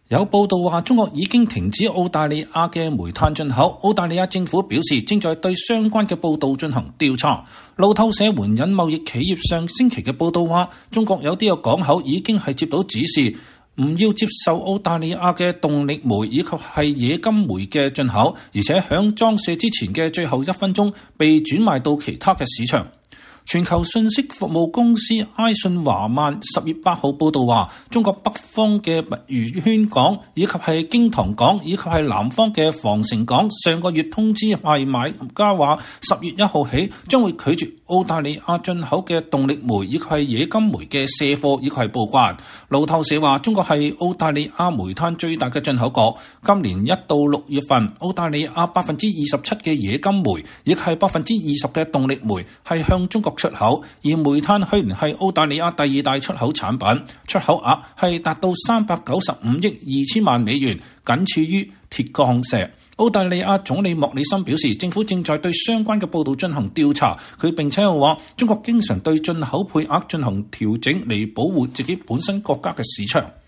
有報道話，中國已經停止澳大利亞嘅煤炭進口。澳大利亞政府表示，正在對相關嘅報道進行調查。路透社援引貿易企業上星期嘅報道話，中國有啲個港口已經係接到指示，唔要接受澳大利亞嘅動力煤以及係冶金煤嘅進口，而且響裝卸之前嘅最後1分鐘被轉賣到其他嘅市場。全球信息服務公司埃信華曼10月8號報道話，中國北方嘅墨魚圈港以及係京塘港以及係南方嘅防城港上個月通知係買家話10月1號起將會拒絕澳大利亞進口嘅動力煤以及係冶金煤嘅卸貨以及係報關。路透社話，中國係澳大利亞煤炭最大嘅進口國，今年1到6月份，澳大利亞27%嘅冶金煤亦係20%嘅動力煤係向中國出口，而煤炭去年係澳大利亞第2大出口產品，出口額係達到395億2千萬美元，僅次於鐵礦石。澳大利亞總理莫里森表示，政府正在對相關嘅報道進行調查。佢並且又話，中國經常對進口配額進行調整嚟保護自己本身國家嘅市場。